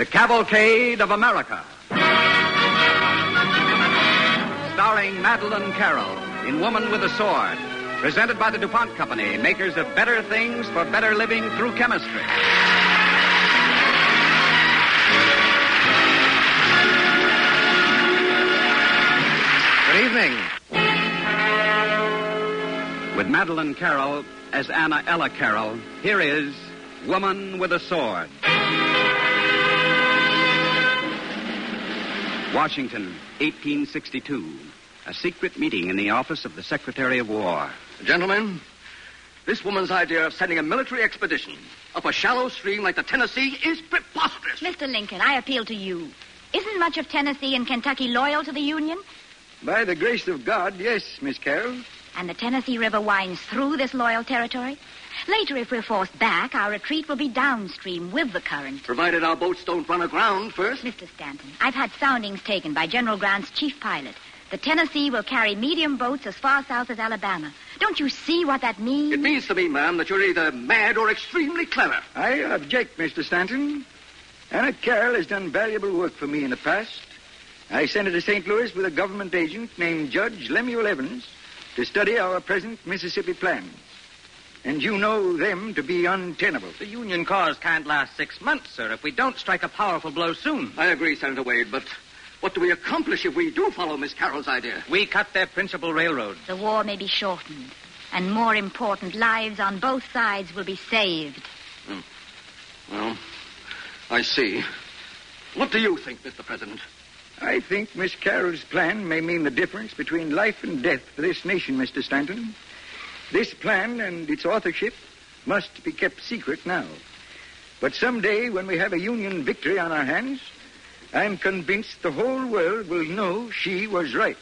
The Cavalcade of America. Starring Madeleine Carroll in Woman with a Sword. Presented by the DuPont Company, makers of better things for better living through chemistry. Good evening. With Madeleine Carroll as Anna Ella Carroll, here is Woman with a Sword. Washington, 1862. A secret meeting in the office of the Secretary of War. Gentlemen, this woman's idea of sending a military expedition up a shallow stream like the Tennessee is preposterous. Mr. Lincoln, I appeal to you. Isn't much of Tennessee and Kentucky loyal to the Union? By the grace of God, yes, Miss Carroll. And the Tennessee River winds through this loyal territory? Later, if we're forced back, our retreat will be downstream with the current. Provided our boats don't run aground first. Mr. Stanton, I've had soundings taken by General Grant's chief pilot. The Tennessee will carry medium boats as far south as Alabama. Don't you see what that means? It means to me, ma'am, that you're either mad or extremely clever. I object, Mr. Stanton. Anna Carroll has done valuable work for me in the past. I sent her to St. Louis with a government agent named Judge Lemuel Evans to study our present Mississippi plans. And you know them to be untenable. The Union cause can't last 6 months, sir, if we don't strike a powerful blow soon. I agree, Senator Wade, but what do we accomplish if we do follow Miss Carroll's idea? We cut their principal railroad. The war may be shortened, and more important, lives on both sides will be saved. Well, I see. What do you think, Mr. President? I think Miss Carroll's plan may mean the difference between life and death for this nation, Mr. Stanton. This plan and its authorship must be kept secret now. But someday, when we have a Union victory on our hands, I'm convinced the whole world will know she was right.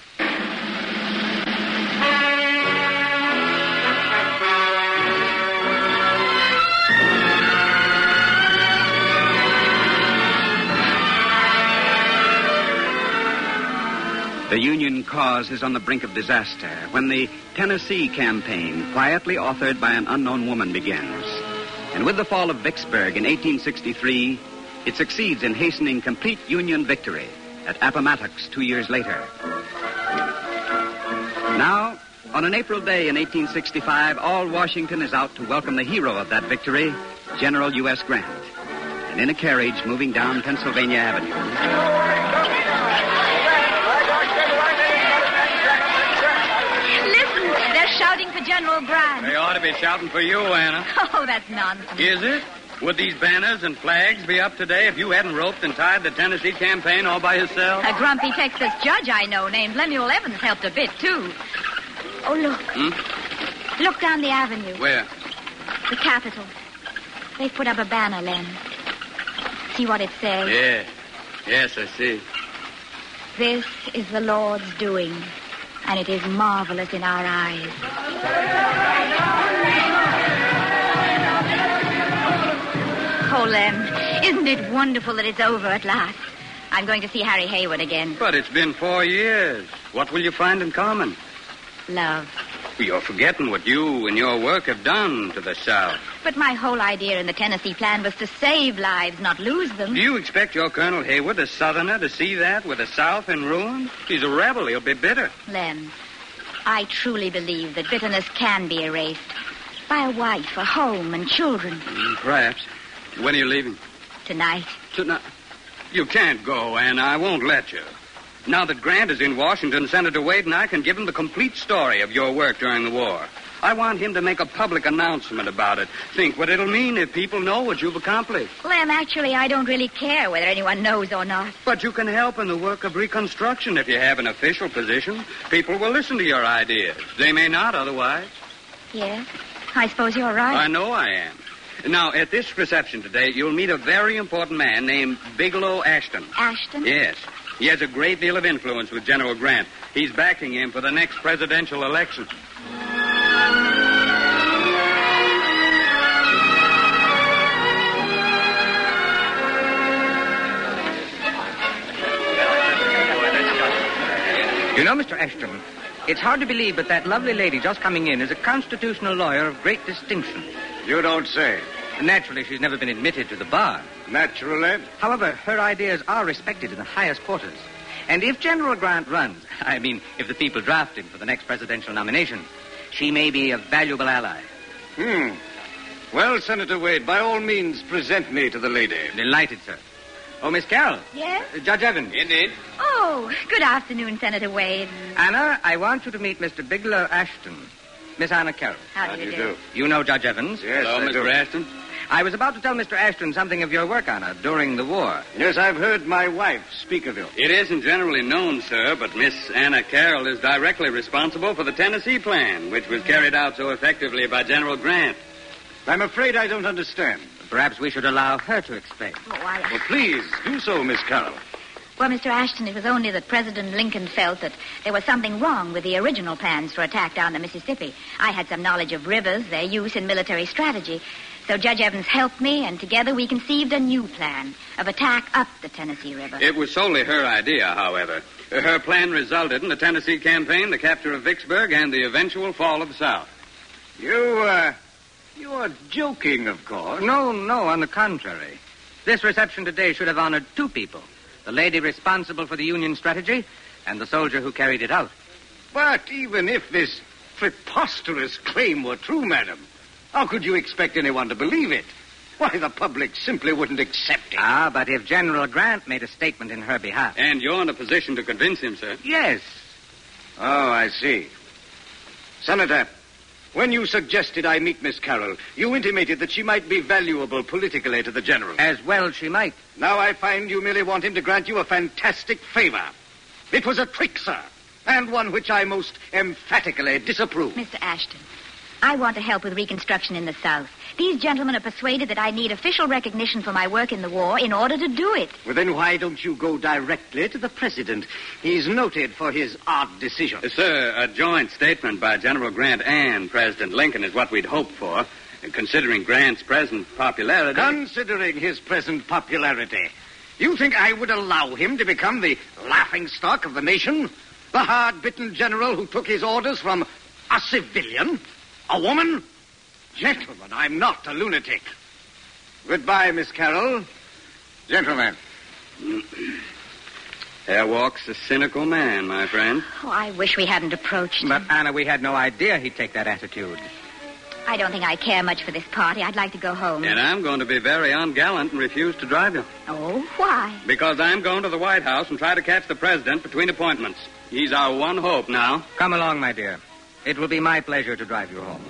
The Union cause is on the brink of disaster when the Tennessee campaign, quietly authored by an unknown woman, begins. And with the fall of Vicksburg in 1863, it succeeds in hastening complete Union victory at Appomattox 2 years later. Now, on an April day in 1865, all Washington is out to welcome the hero of that victory, General U.S. Grant. And in a carriage moving down Pennsylvania Avenue... Shouting for General Grant. They ought to be shouting for you, Anna. Oh, that's nonsense. Is it? Would these banners and flags be up today if you hadn't roped and tied the Tennessee campaign all by yourself? A grumpy Texas judge I know named Lemuel Evans helped a bit, too. Oh, look. Look down the avenue. Where? The Capitol. They've put up a banner, Len. See what it says? Yeah. Yes, I see. This is the Lord's doing, and it is marvelous in our eyes. Oh, Lem, isn't it wonderful that it's over at last? I'm going to see Harry Hayward again. But it's been 4 years. What will you find in common? Love. You're forgetting what you and your work have done to the South. But my whole idea in the Tennessee plan was to save lives, not lose them. Do you expect your Colonel Hayward, a Southerner, to see that with the South in ruins? He's a rebel. He'll be bitter. Lem, I truly believe that bitterness can be erased by a wife, a home, and children. Perhaps. When are you leaving? Tonight. Tonight? You can't go, Anna. I won't let you. Now that Grant is in Washington, Senator Wade and I can give him the complete story of your work during the war. I want him to make a public announcement about it. Think what it'll mean if people know what you've accomplished. Lem, actually, I don't really care whether anyone knows or not. But you can help in the work of reconstruction if you have an official position. People will listen to your ideas. They may not otherwise. Yes, I suppose you're right. I know I am. Now, at this reception today, you'll meet a very important man named Bigelow Ashton. Ashton? Yes. He has a great deal of influence with General Grant. He's backing him for the next presidential election. You know, Mr. Ashton, it's hard to believe, but that lovely lady just coming in is a constitutional lawyer of great distinction. You don't say. Naturally, she's never been admitted to the bar. Naturally. However, her ideas are respected in the highest quarters. And if General Grant runs, if the people draft him for the next presidential nomination, she may be a valuable ally. Well, Senator Wade, by all means, present me to the lady. Delighted, sir. Oh, Miss Carroll. Yes? Judge Evans. Indeed. Oh, good afternoon, Senator Wade. Anna, I want you to meet Mr. Bigelow Ashton. Miss Anna Carroll. How do you do? You know Judge Evans? Yes, Hello, I do. Mr. Ashton. I was about to tell Mr. Ashton something of your work, Anna, during the war. Yes, I've heard my wife speak of you. It isn't generally known, sir, but Miss Anna Carroll is directly responsible for the Tennessee Plan, which was carried out so effectively by General Grant. I'm afraid I don't understand. Perhaps we should allow her to explain. Well, please, do so, Miss Carroll. Well, Mr. Ashton, it was only that President Lincoln felt that there was something wrong with the original plans for attack down the Mississippi. I had some knowledge of rivers, their use in military strategy. So Judge Evans helped me, and together we conceived a new plan of attack up the Tennessee River. It was solely her idea, however. Her plan resulted in the Tennessee campaign, the capture of Vicksburg, and the eventual fall of the South. You are joking, of course. No, on the contrary. This reception today should have honored two people. The lady responsible for the Union strategy and the soldier who carried it out. But even if this preposterous claim were true, madam, how could you expect anyone to believe it? Why, the public simply wouldn't accept it. But if General Grant made a statement in her behalf. And you're in a position to convince him, sir. Yes. Oh, I see. Senator, when you suggested I meet Miss Carroll, you intimated that she might be valuable politically to the general. As well she might. Now I find you merely want him to grant you a fantastic favor. It was a trick, sir, and one which I most emphatically disapprove. Mr. Ashton, I want to help with Reconstruction in the South. These gentlemen are persuaded that I need official recognition for my work in the war in order to do it. Well, then why don't you go directly to the president? He's noted for his odd decisions. Sir, a joint statement by General Grant and President Lincoln is what we'd hoped for. Considering Grant's present popularity... Considering his present popularity, you think I would allow him to become the laughingstock of the nation? The hard-bitten general who took his orders from a civilian? A woman? Gentlemen, I'm not a lunatic. Goodbye, Miss Carroll. Gentlemen. There walks a cynical man, my friend. Oh, I wish we hadn't approached him. But, Anna, we had no idea he'd take that attitude. I don't think I care much for this party. I'd like to go home. And I'm going to be very ungallant and refuse to drive you. Oh, why? Because I'm going to the White House and try to catch the president between appointments. He's our one hope now. Come along, my dear. It will be my pleasure to drive you home.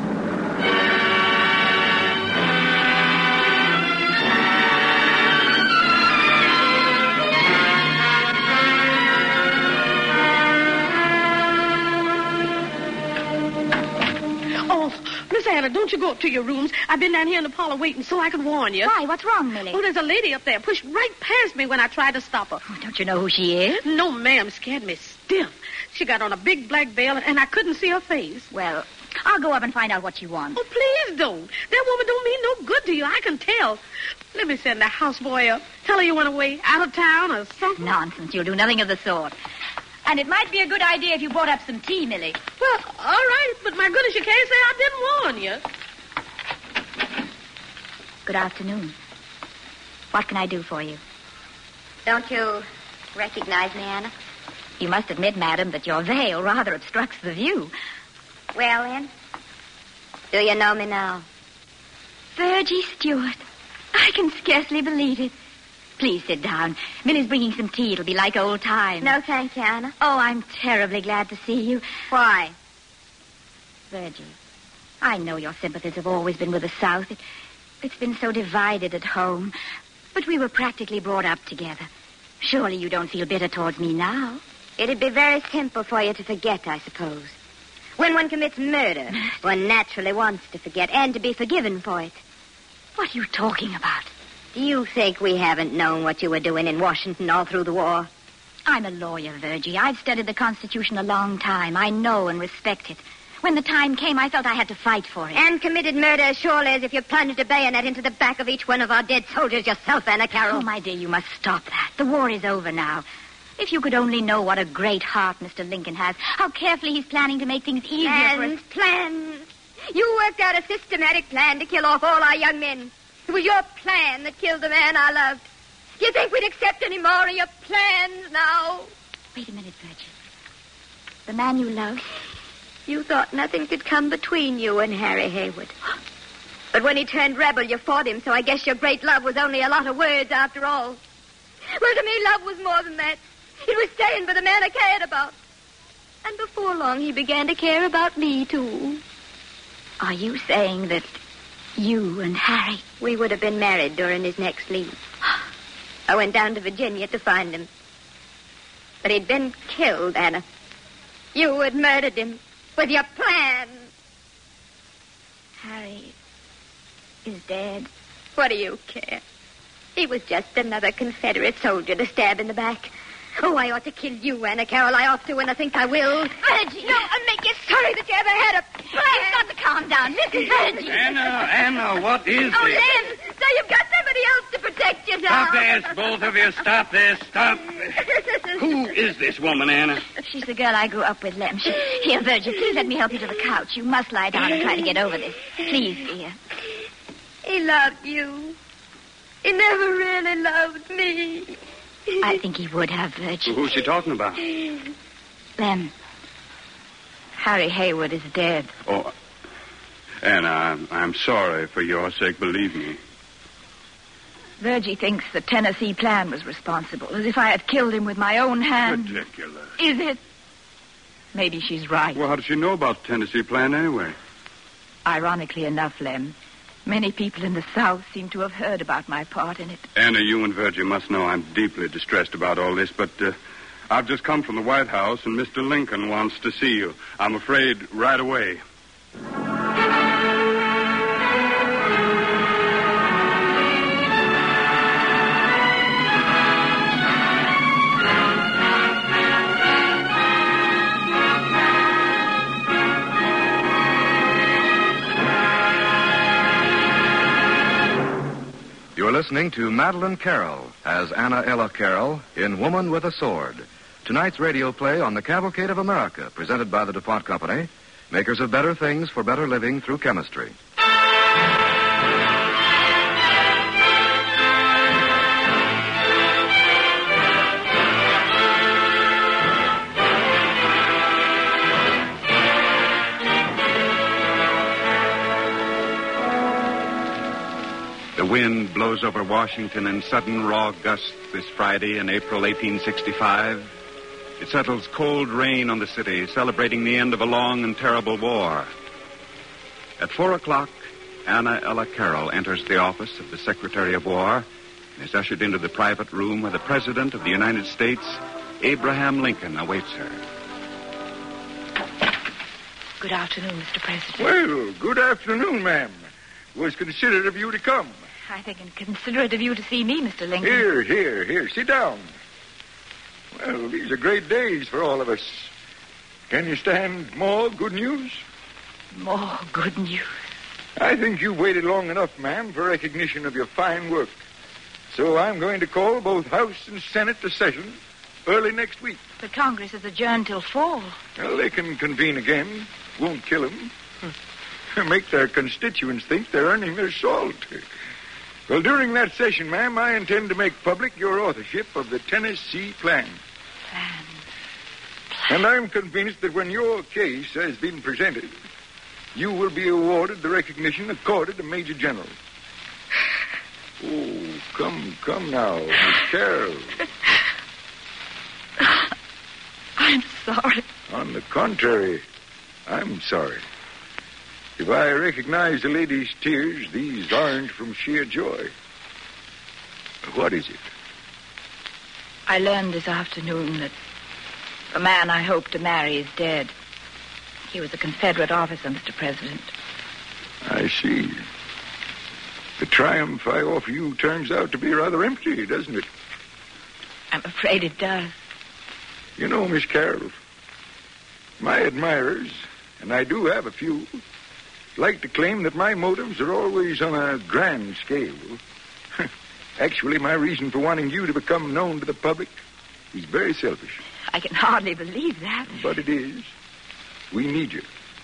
Miss Anna, don't you go up to your rooms. I've been down here in the parlor waiting so I could warn you. Why? What's wrong, Millie? Oh, there's a lady up there pushed right past me when I tried to stop her. Oh, don't you know who she is? No, ma'am, scared me stiff. She got on a big black veil, and I couldn't see her face. Well, I'll go up and find out what she wants. Oh, please don't. That woman don't mean no good to you. I can tell. Let me send the houseboy up. Tell her you went away out of town or something. Nonsense. You'll do nothing of the sort. And it might be a good idea if you brought up some tea, Millie. Well, all right, but my goodness, you can't say I didn't warn you. Good afternoon. What can I do for you? Don't you recognize me, Anna? You must admit, madam, that your veil rather obstructs the view. Well, then, do you know me now? Virgie Stewart. I can scarcely believe it. Please sit down. Millie's bringing some tea. It'll be like old times. No, thank you, Anna. Oh, I'm terribly glad to see you. Why? Virgie, I know your sympathies have always been with the South. It's been so divided at home. But we were practically brought up together. Surely you don't feel bitter towards me now. It'd be very simple for you to forget, I suppose. When one commits murder, one naturally wants to forget and to be forgiven for it. What are you talking about? Do you think we haven't known what you were doing in Washington all through the war? I'm a lawyer, Virgie. I've studied the Constitution a long time. I know and respect it. When the time came, I felt I had to fight for it. And committed murder as surely as if you plunged a bayonet into the back of each one of our dead soldiers yourself, Anna Carroll. Oh, my dear, you must stop that. The war is over now. If you could only know what a great heart Mr. Lincoln has, how carefully he's planning to make things easier for us. Plans. You worked out a systematic plan to kill off all our young men. It was your plan that killed the man I loved. Do you think we'd accept any more of your plans now? Wait a minute, Virgie. The man you love? You thought nothing could come between you and Harry Haywood. But when he turned rebel, you fought him, so I guess your great love was only a lot of words after all. Well, to me, love was more than that. It was staying for the man I cared about. And before long, he began to care about me, too. Are you saying that you and Harry... We would have been married during his next leave. I went down to Virginia to find him. But he'd been killed, Anna. You had murdered him with your plan. Harry is dead. What do you care? He was just another Confederate soldier to stab in the back. Oh, I ought to kill you, Anna Carroll. I ought to, and I think I will. Virgie! No, I'll make you sorry that you ever had a plan. You've got to calm down. Listen, Virgie. Anna, what is Oh, this? Lem, so you've got somebody else to protect you now. Stop this, both of you. Stop this. Stop. Who is this woman, Anna? She's the girl I grew up with, Lem. Here, Virgie, please let me help you to the couch. You must lie down and try to get over this. Please, dear. He loved you. He never really loved me. I think he would have, Virgie. Who's she talking about? Lem, Harry Haywood is dead. Oh, Anna, I'm sorry for your sake, believe me. Virgie thinks the Tennessee plan was responsible, as if I had killed him with my own hand. Ridiculous. Is it? Maybe she's right. Well, how does she know about the Tennessee plan anyway? Ironically enough, Lem, many people in the South seem to have heard about my part in it. Anna, you and Virgie must know I'm deeply distressed about all this, but I've just come from the White House, and Mr. Lincoln wants to see you. I'm afraid right away. You're listening to Madeline Carroll as Anna Ella Carroll in Woman with a Sword. Tonight's radio play on the Cavalcade of America, presented by the DuPont Company, makers of better things for better living through chemistry. The wind blows over Washington in sudden raw gusts this Friday in April 1865. It settles cold rain on the city, celebrating the end of a long and terrible war. At 4 o'clock, Anna Ella Carroll enters the office of the Secretary of War and is ushered into the private room where the President of the United States, Abraham Lincoln, awaits her. Good afternoon, Mr. President. Well, good afternoon, ma'am. It was considerate of you to come. I think it's considerate of you to see me, Mr. Lincoln. Here. Sit down. Well, these are great days for all of us. Can you stand more good news? More good news. I think you've waited long enough, ma'am, for recognition of your fine work. So I'm going to call both House and Senate to session early next week. The Congress is adjourned till fall. Well, they can convene again. Won't kill them. Make their constituents think they're earning their salt. Well, during that session, ma'am, I intend to make public your authorship of the Tennessee Plan. And I'm convinced that when your case has been presented, you will be awarded the recognition accorded to Major General. Oh, come now, Miss Carroll. I'm sorry. On the contrary, I'm sorry. If I recognize the lady's tears, these aren't from sheer joy. What is it? I learned this afternoon that the man I hoped to marry is dead. He was a Confederate officer, Mr. President. I see. The triumph I offer you turns out to be rather empty, doesn't it? I'm afraid it does. You know, Miss Carroll, my admirers, and I do have a few, like to claim that my motives are always on a grand scale. Actually, my reason for wanting you to become known to the public is very selfish. I can hardly believe that. But it is. We need you.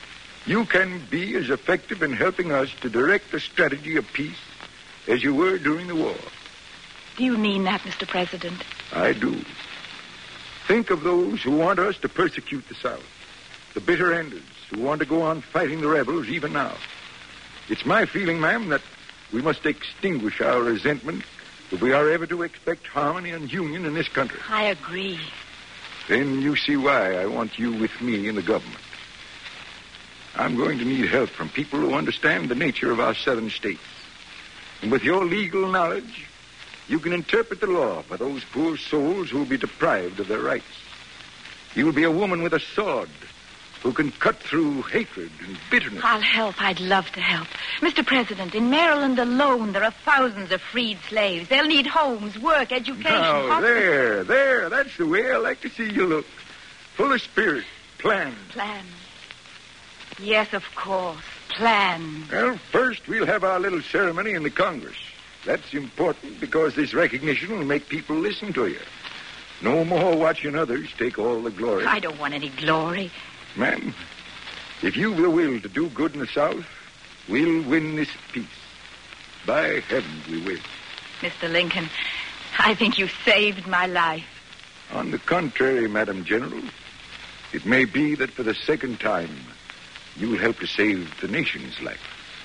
You can be as effective in helping us to direct the strategy of peace as you were during the war. Do you mean that, Mr. President? I do. Think of those who want us to persecute the South, the bitter enders who want to go on fighting the rebels even now. It's my feeling, ma'am, that we must extinguish our resentment if we are ever to expect harmony and union in this country. I agree. Then you see why I want you with me in the government. I'm going to need help from people who understand the nature of our southern states. And with your legal knowledge, you can interpret the law for those poor souls who will be deprived of their rights. You will be a woman with a sword who can cut through hatred and bitterness. I'll help. I'd love to help. Mr. President, in Maryland alone, there are thousands of freed slaves. They'll need homes, work, education, Now, there. That's the way I like to see you look. Full of spirit. Plan. Plans. Yes, of course. Plans. Well, first we'll have our little ceremony in the Congress. That's important because this recognition will make people listen to you. No more watching others take all the glory. I don't want any glory. Ma'am, if you've the will to do good in the South, we'll win this peace. By heaven, we will. Mr. Lincoln, I think you saved my life. On the contrary, Madam General, it may be that for the second time, you will help to save the nation's life.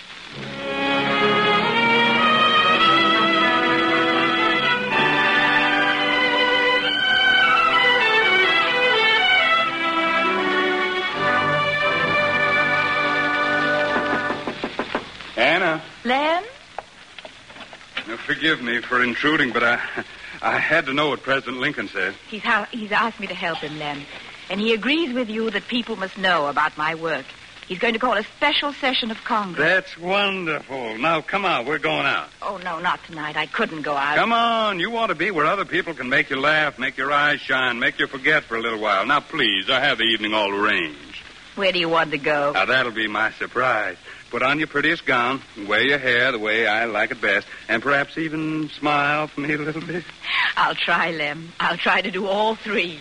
Anna. Lem? Now, forgive me for intruding, but I had to know what President Lincoln said. He's asked me to help him, Lem. And he agrees with you that people must know about my work. He's going to call a special session of Congress. That's wonderful. Now, come on. We're going out. Oh, no, not tonight. I couldn't go out. Come on. You want to be where other people can make you laugh, make your eyes shine, make you forget for a little while. Now, please, I have the evening all arranged. Where do you want to go? Now, that'll be my surprise. Put on your prettiest gown, and wear your hair the way I like it best, and perhaps even smile for me a little bit. I'll try, Lem. I'll try to do all three.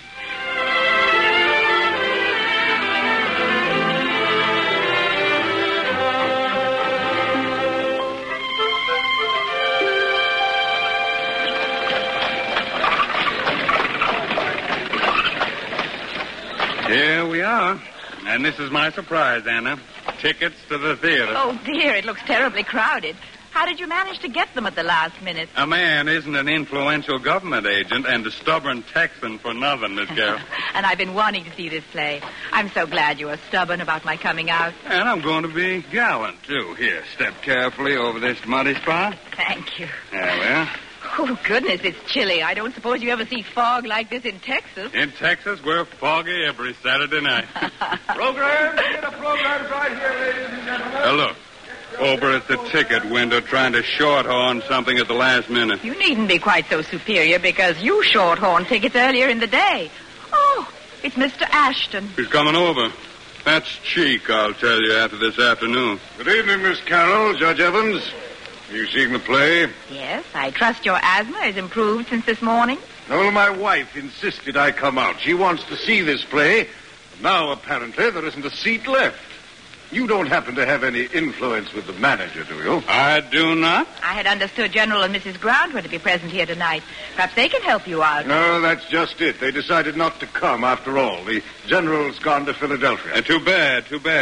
Here we are. And this is my surprise, Anna. Tickets to the theater. Oh, dear, it looks terribly crowded. How did you manage to get them at the last minute? A man isn't an influential government agent and a stubborn Texan for nothing, Miss Carroll. And I've been wanting to see this play. I'm so glad you are stubborn about my coming out. And I'm going to be gallant, too. Here, step carefully over this muddy spot. Thank you. There we are. Oh, goodness, it's chilly. I don't suppose you ever see fog like this in Texas. In Texas, we're foggy every Saturday night. Programs, theater programs right here, ladies and gentlemen. Look, over at the ticket window trying to shorthorn something at the last minute. You needn't be quite so superior because you shorthorned tickets earlier in the day. Oh, it's Mr. Ashton. He's coming over. That's cheek, I'll tell you, after this afternoon. Good evening, Miss Carroll, Judge Evans. You seen the play? Yes, I trust your asthma has improved since this morning. No, my wife insisted I come out. She wants to see this play. Now, apparently, there isn't a seat left. You don't happen to have any influence with the manager, do you? I do not. I had understood General and Mrs. Grant were to be present here tonight. Perhaps they can help you out. No, that's just it. They decided not to come after all. The general's gone to Philadelphia. Too bad.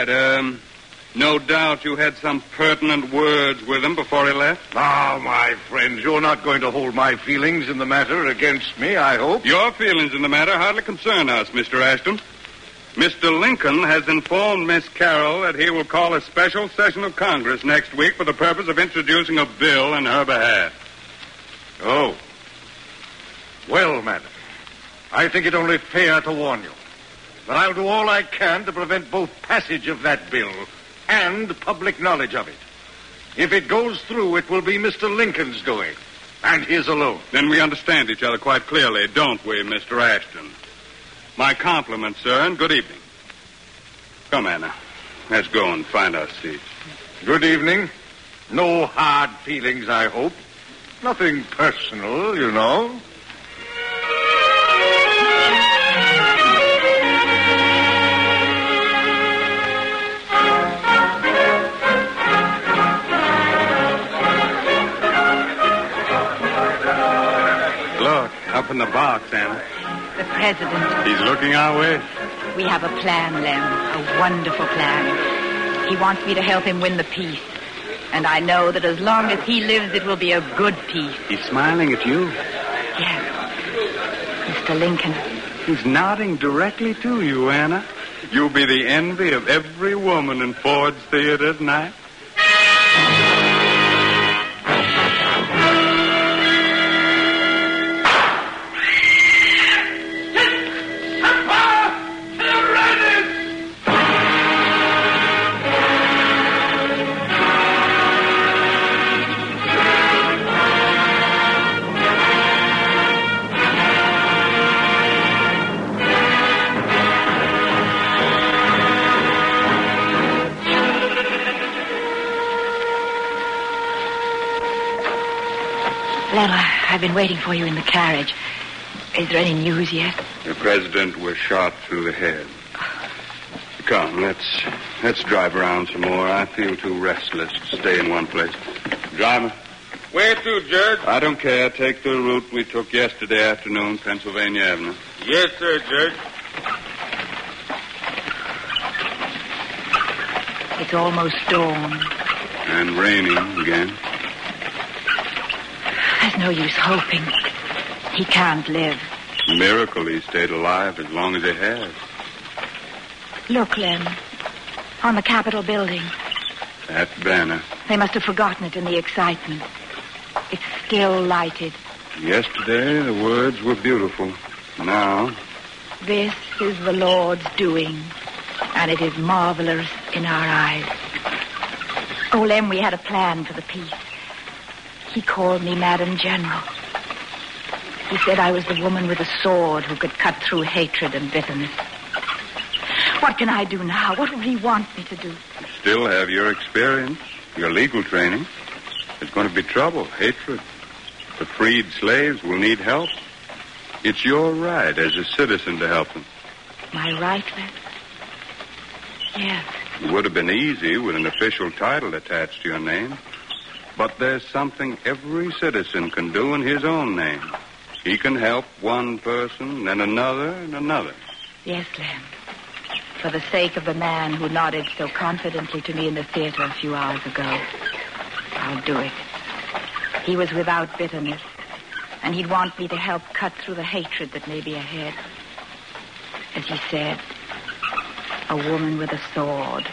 No doubt you had some pertinent words with him before he left. Now, my friends, you're not going to hold my feelings in the matter against me, I hope. Your feelings in the matter hardly concern us, Mr. Ashton. Mr. Lincoln has informed Miss Carroll that he will call a special session of Congress next week for the purpose of introducing a bill in her behalf. Oh. Well, madam, I think it only fair to warn you that I'll do all I can to prevent both passage of that bill and public knowledge of it. If it goes through, it will be Mr. Lincoln's doing, and his alone. Then we understand each other quite clearly, don't we, Mr. Ashton? My compliments, sir, and good evening. Come, Anna. Let's go and find our seats. Good evening. No hard feelings, I hope. Nothing personal, you know. Look, up in the box, Anna. The president. He's looking our way. We have a plan, Lem. A wonderful plan. He wants me to help him win the peace. And I know that as long as he lives, it will be a good peace. He's smiling at you. Yes. Mr. Lincoln. He's nodding directly to you, Anna. You'll be the envy of every woman in Ford's Theater tonight. Lem, I've been waiting for you in the carriage. Is there any news yet? The president was shot through the head. Come, let's drive around some more. I feel too restless to stay in one place. Driver. Where to, Judge? I don't care. Take the route we took yesterday afternoon, Pennsylvania Avenue. Yes, sir, Judge. It's almost dawn. And raining again. There's no use hoping. He can't live. Miracle he stayed alive as long as he has. Look, Lem. On the Capitol building. That banner. They must have forgotten it in the excitement. It's still lighted. Yesterday, the words were beautiful. Now... This is the Lord's doing, and it is marvelous in our eyes. Oh, Lem, we had a plan for the peace. He called me Madam General. He said I was the woman with a sword who could cut through hatred and bitterness. What can I do now? What would he want me to do? You still have your experience, your legal training. There's going to be trouble, hatred. The freed slaves will need help. It's your right as a citizen to help them. My right, Lem? Yes. It would have been easy with an official title attached to your name. But there's something every citizen can do in his own name. He can help one person, and another, and another. Yes, Lem. For the sake of the man who nodded so confidently to me in the theater a few hours ago, I'll do it. He was without bitterness, and he'd want me to help cut through the hatred that may be ahead. As he said, a woman with a sword.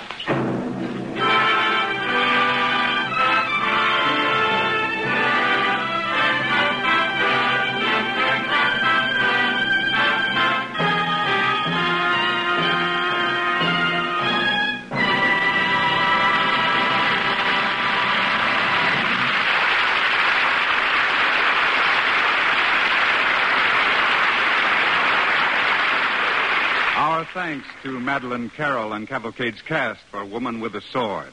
Our thanks to Madeline Carroll and Cavalcade's cast for Woman with a Sword.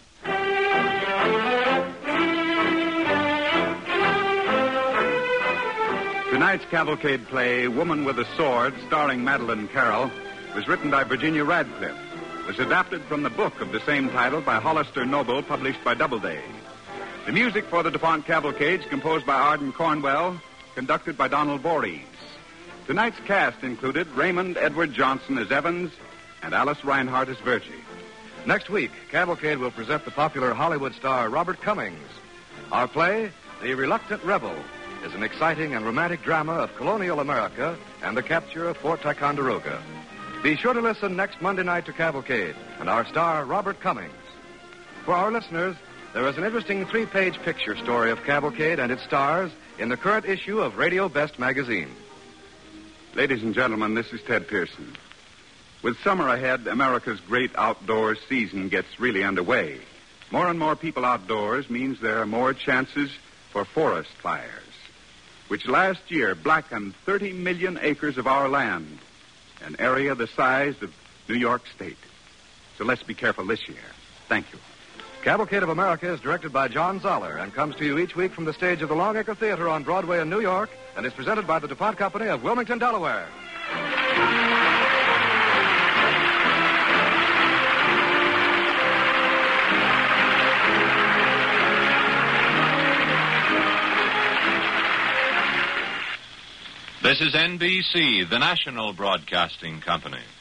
Tonight's Cavalcade play, Woman with a Sword, starring Madeline Carroll, was written by Virginia Radcliffe. It was adapted from the book of the same title by Hollister Noble, published by Doubleday. The music for the DuPont Cavalcade is composed by Arden Cornwell, conducted by Donald Voorhees. Tonight's cast included Raymond Edward Johnson as Evans and Alice Reinhardt as Virgie. Next week, Cavalcade will present the popular Hollywood star Robert Cummings. Our play, The Reluctant Rebel, is an exciting and romantic drama of colonial America and the capture of Fort Ticonderoga. Be sure to listen next Monday night to Cavalcade and our star Robert Cummings. For our listeners, there is an interesting 3-page picture story of Cavalcade and its stars in the current issue of Radio Best magazine. Ladies and gentlemen, this is Ted Pearson. With summer ahead, America's great outdoor season gets really underway. More and more people outdoors means there are more chances for forest fires, which last year blackened 30 million acres of our land, an area the size of New York State. So let's be careful this year. Thank you. Cavalcade of America is directed by John Zoller and comes to you each week from the stage of the Longacre Theater on Broadway in New York and is presented by the DuPont Company of Wilmington, Delaware. This is NBC, the national broadcasting company.